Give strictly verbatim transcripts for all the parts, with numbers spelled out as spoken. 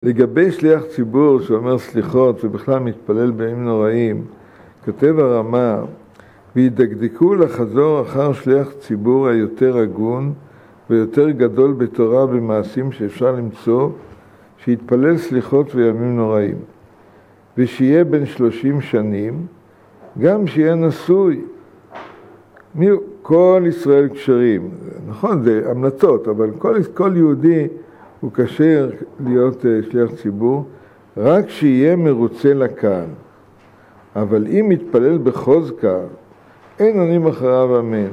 לגבי שליח ציבור שאומר סליחות ובכלל מתפלל בימים נוראים, כותב הרמה, וידקדקו לחזור אחר שליח ציבור היותר הגון ויותר גדול בתורה במעשים שאפשר למצוא, שיתפלל סליחות וימים נוראים, ושיהיה בין שלושים שנים, גם שיהיה נשוי. מי, כל ישראל קשרים, נכון, זה המלצות, אבל כל, כל יהודי הוא קשר להיות שליח ציבור, רק שיהיה מרוצה לקהל. אבל אם מתפלל בחוזקה, אין עונים אחריו אמן.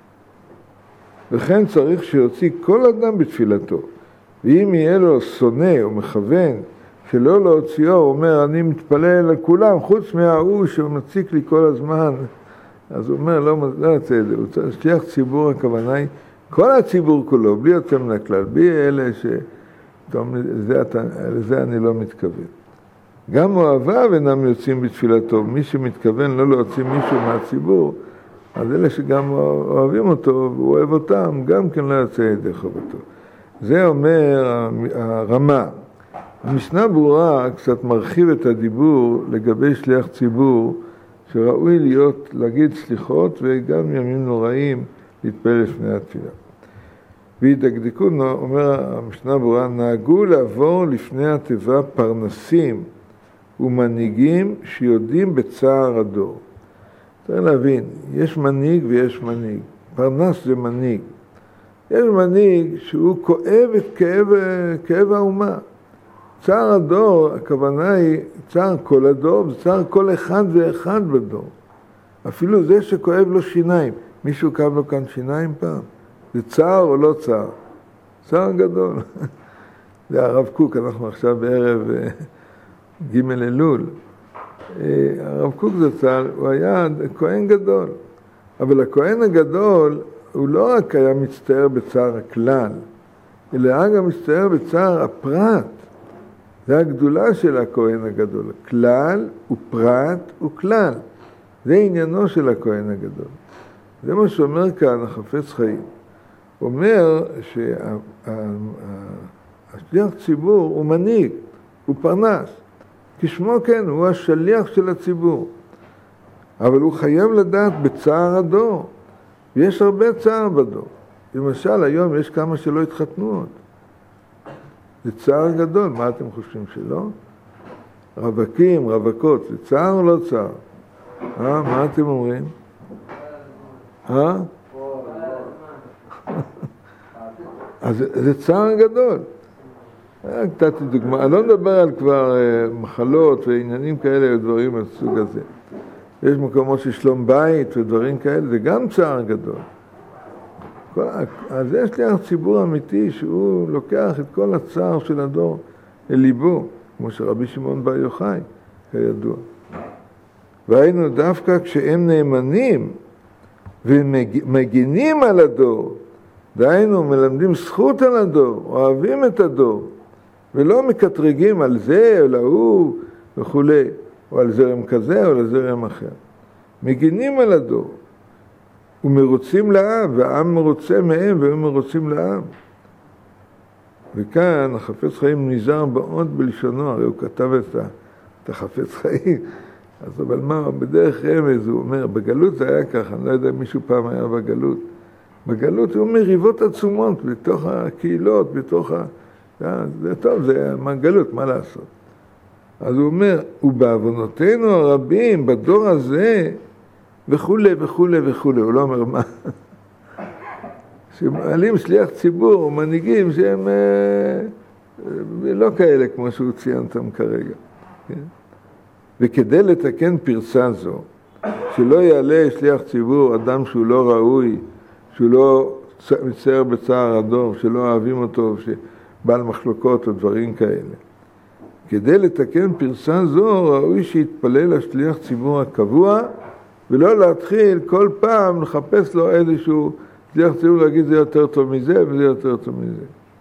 וכן צריך שיוציא כל אדם בתפילתו. ואם יהיה לו שונא או מכוון שלא להוציאו, הוא אומר, אני מתפלל לכולם, חוץ מההוא שמציק לי כל הזמן. אז הוא אומר, לא, לא יוצא את זה. הוא צריך שליח ציבור, הכוונה היא, כל הציבור כולו, בלי יוצא מן הכלל, בלי אלה ש... לזה, לזה אני לא מתכוון. גם אוהביו אינם יוצאים בתפילתו. מי שמתכוון לא להוציא מישהו מהציבור, אז אלה שגם אוהבים אותו והוא אוהב אותם, גם כן לא יוצא ידי חובתו. זה אומר הרמה. המשנה ברורה קצת מרחיב את הדיבור לגבי שליח ציבור, שראוי להיות, להגיד סליחות וגם ימים נוראים להתפלל לפני התפילה. וידקדקו, אומר המשנה ברורה, נהגו לעבור לפני התיבה פרנסים ומנהיגים שיודעים בצער הדור. צריך להבין, יש מנהיג ויש מנהיג. פרנס זה מנהיג. יש מנהיג שהוא כואב את כאב, כאב האומה. צער הדור, הכוונה היא צער כל הדור, זה צער כל אחד ואחד בדור. אפילו זה שכואב לו שיניים. מישהו כאב לו כאן שיניים פעם? זה צער או לא צער? צער גדול. זה הרב קוק, אנחנו עכשיו בערב ג' אלול. הרב קוק זה צער, הוא היה כהן גדול. אבל הכהן הגדול, הוא לא רק היה מצטער בצער הכלל, אלא גם מצטער בצער הפרט. זה הגדולה של הכהן הגדול. כלל ופרט וכלל. זה עניינו של הכהן הגדול. זה מה שאומר כאן החפץ חיים. הוא אומר שהשליח ציבור הוא מנהיג, הוא פרנס. כשמו כן, הוא השליח של הציבור. אבל הוא חייב לדעת בצער הדור. ויש הרבה צער בדור. למשל, היום יש כמה שלא התחתנו עוד. זה צער גדול, מה אתם חושבים שלא? רווקים, רווקות, זה צער או לא צער? אה, מה אתם אומרים? אה? אז זה צער גדול. נתתי דוגמה, אני לא מדבר על כבר מחלות ועניינים כאלה ודברים מהסוג הזה. יש מקומות של שלום בית ודברים כאלה, זה גם צער גדול. אז יש לי ציבור אמיתי שהוא לוקח את כל הצער של הדור לליבו, כמו שרבי שמעון בר יוחאי, כידוע. והיינו דווקא כשהם נאמנים ומגינים על הדור, דהיינו מלמדים זכות על הדור, אוהבים את הדור, ולא מקטרגים על זה או להוא וכו', או על זרם כזה או על זרם אחר. מגינים על הדור. ומרוצים לעם, והעם מרוצה מהם והם מרוצים לעם. וכאן החפץ חיים נזהר מאוד בלשונו, הרי הוא כתב את החפץ חיים. אז אבל מה, בדרך רמז הוא אומר, בגלות זה היה ככה, אני לא יודע אם מישהו פעם היה בגלות. בגלות הוא מריבות עצומות בתוך הקהילות, בתוך ה... זה טוב, זה מהגלות, מה לעשות? אז הוא אומר, ובעוונותינו הרבים בדור הזה, וכו' וכו' וכו', הוא לא אומר מה. שמעלים שליח ציבור, מנהיגים שהם לא כאלה כמו שהוא ציינתם כרגע. וכדי לתקן פרסה זו, שלא יעלה שליח ציבור, אדם שהוא לא ראוי, שהוא לא מצטער בצער הדור, שלא אוהבים אותו, שבעל מחלוקות או דברים כאלה. כדי לתקן פרסה זו, ראוי שיתפלל השליח ציבור הקבוע, ולא להתחיל כל פעם לחפש לו איזשהו שליח ציבור, להגיד זה יותר טוב מזה וזה יותר טוב מזה.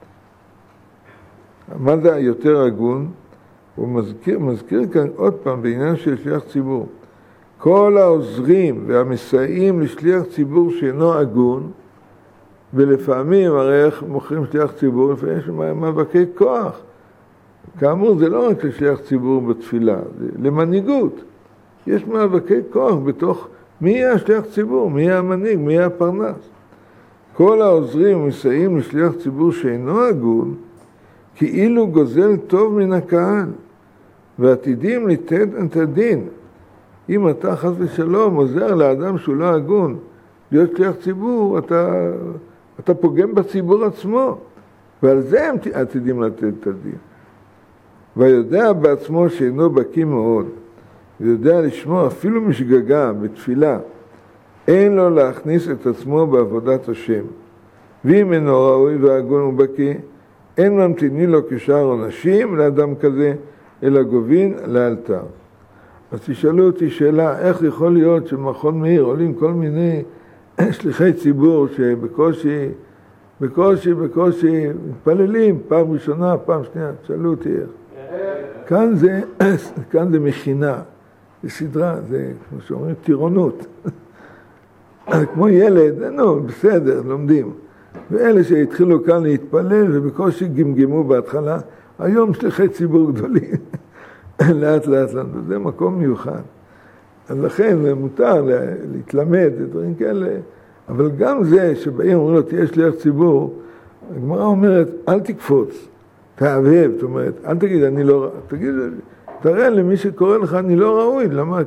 מה זה יותר הגון? הוא מזכיר, מזכיר כאן עוד פעם בעניין של שליח ציבור. כל העוזרים והמסייעים לשליח ציבור שאינו הגון, ולפעמים הרי איך מוכרים שליח ציבור, לפעמים יש מאבקי כוח. כאמור, זה לא רק לשליח ציבור בתפילה, זה למנהיגות. יש מאבקי כוח בתוך מי יהיה השליח ציבור, מי יהיה המנהיג, מי יהיה הפרנס. כל העוזרים ומסייעים לשליח ציבור שאינו הגון, כאילו גוזל טוב מן הקהל, ועתידים ליתן את הדין. אם אתה חס ושלום עוזר לאדם שהוא לא הגון, להיות שליח ציבור, אתה, אתה פוגם בציבור עצמו, ועל זה הם עתידים לתת את הדין. ויודע בעצמו שאינו בקיא מאוד, ויודע לשמוע אפילו משגגה בתפילה, אין לו להכניס את עצמו בעבודת השם. ואם אינו ראוי והגון ובקיא, אין ממתינים לו כשאר עונשים לאדם כזה, אלא גובין לאלתר. אז תשאלו אותי שאלה, איך יכול להיות שמכון מאיר עולים כל מיני שליחי ציבור שבקושי, בקושי, בקושי מתפללים, פעם ראשונה, פעם שנייה, תשאלו אותי איך. כאן זה, כאן זה מכינה, זה סדרה, זה כמו שאומרים, טירונות. כמו ילד, נו, בסדר, לומדים. ואלה שהתחילו כאן להתפלל ובקושי גמגמו בהתחלה, היום שליחי ציבור גדולים. לאט לאט לנו, זה מקום מיוחד. אז לכן מותר להתלמד, דברים כאלה, אבל גם זה שבאים אומרים לו, תהיה שליח ציבור, הגמרא אומרת, אל תקפוץ, תאהב, זאת אומרת, אל תגיד, אני לא ראוי, תגיד, תראה למי שקורא לך, אני לא ראוי, למה?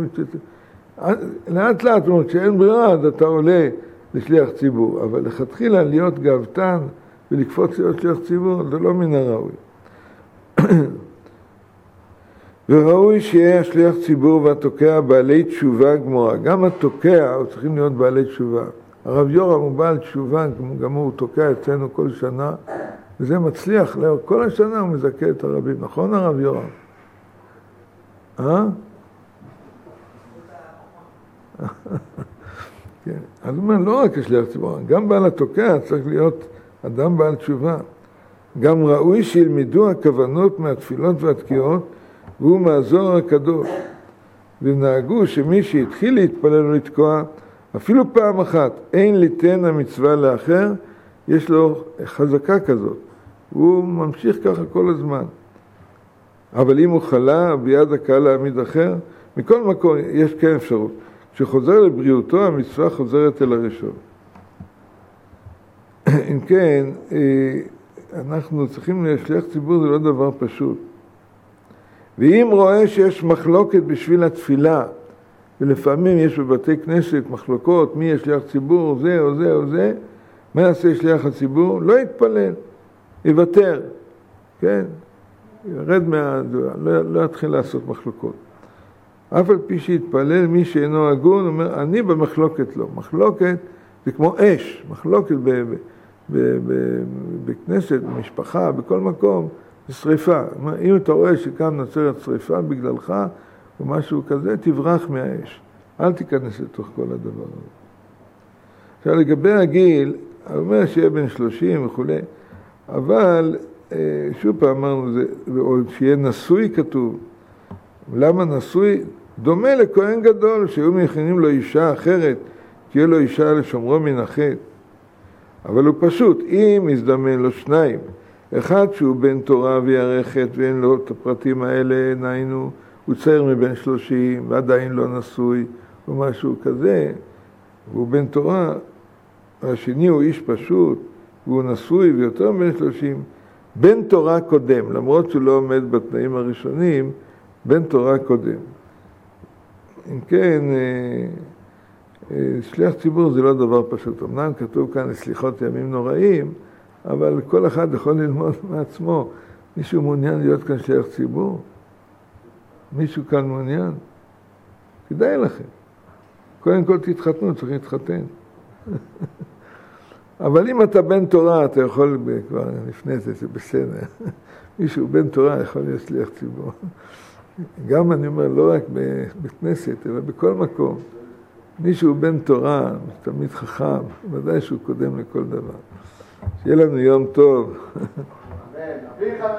לאט לאט, זאת אומרת, כשאין ברירה, אז אתה עולה לשליח ציבור, אבל לכתחילה להיות גאוותן ולקפוץ להיות שליח ציבור, זה לא מן הראוי. וראוי שיהיה השליח ציבור והתוקע בעלי תשובה גמורה. גם התוקע הוא צריכים להיות בעלי תשובה. הרב יורם הוא בעל תשובה, גם הוא תוקע אצלנו כל שנה, וזה מצליח, כל השנה הוא מזכה את הרבים. נכון הרב יורם? אה? כן. אז הוא אומר, לא רק השליח ציבור, גם בעל התוקע צריך להיות אדם בעל תשובה. גם ראוי שילמדו הכוונות מהתפילות והתקיעות, והוא מהזוהר הקדוש. ונהגו שמי שהתחיל להתפלל ולתקוע, אפילו פעם אחת, אין ליתן המצווה לאחר, יש לו חזקה כזאת. הוא ממשיך ככה כל הזמן. אבל אם הוא חלה, ביד הקהל להעמיד אחר, מכל מקום יש כן אפשרות. כשחוזר לבריאותו, המצווה חוזרת אל הראשון. אם כן, אנחנו צריכים לשליח ציבור, זה לא דבר פשוט. ואם רואה שיש מחלוקת בשביל התפילה, ולפעמים יש בבתי כנסת מחלוקות, מי יש שליח ציבור, זה או זה או זה, מה יעשה שליח הציבור? לא יתפלל, יוותר, כן? ירד מה... לא, לא יתחיל לעשות מחלוקות. אף על פי שיתפלל, מי שאינו הגון, אומר, אני במחלוקת לא. מחלוקת זה כמו אש, מחלוקת ב... ב... ב... ב... בכנסת, במשפחה, בכל מקום, זה שריפה. אם אתה רואה שכאן נוצרת שריפה בגללך, או משהו כזה, תברח מהאש. אל תיכנס לתוך כל הדבר הזה. עכשיו, לגבי הגיל, אני אומר שיהיה בן שלושים וכו', אבל, שוב פעם אמרנו, זה, או שיהיה נשוי כתוב. למה נשוי? דומה לכהן גדול, שהיו מכינים לו אישה אחרת, תהיה לו אישה לשומרו מן החטא. אבל הוא פשוט, אם יזדמן לו שניים, אחד שהוא בן תורה וירחת ואין לו את הפרטים האלה, נהיינו, הוא צעיר מבן שלושים ועדיין לא נשוי או משהו כזה, והוא בן תורה, והשני הוא איש פשוט, והוא נשוי ויותר מבן שלושים, בן תורה קודם, למרות שהוא לא עומד בתנאים הראשונים, בן תורה קודם. אם כן, שליח ציבור זה לא דבר פשוט. אמנם כתוב כאן סליחות ימים נוראים, אבל כל אחד יכול ללמוד מעצמו. מישהו מעוניין להיות כאן שליח ציבור? מישהו כאן מעוניין? כדאי לכם. קודם כל תתחתנו, צריך להתחתן. אבל אם אתה בן תורה, אתה יכול, כבר לפני זה, זה בסדר. מישהו בן תורה יכול להיות שליח ציבור. גם אני אומר, לא רק בכנסת, אלא בכל מקום. מישהו בן תורה, תמיד חכם, ודאי שהוא קודם לכל דבר. שיהיה לנו יום טוב.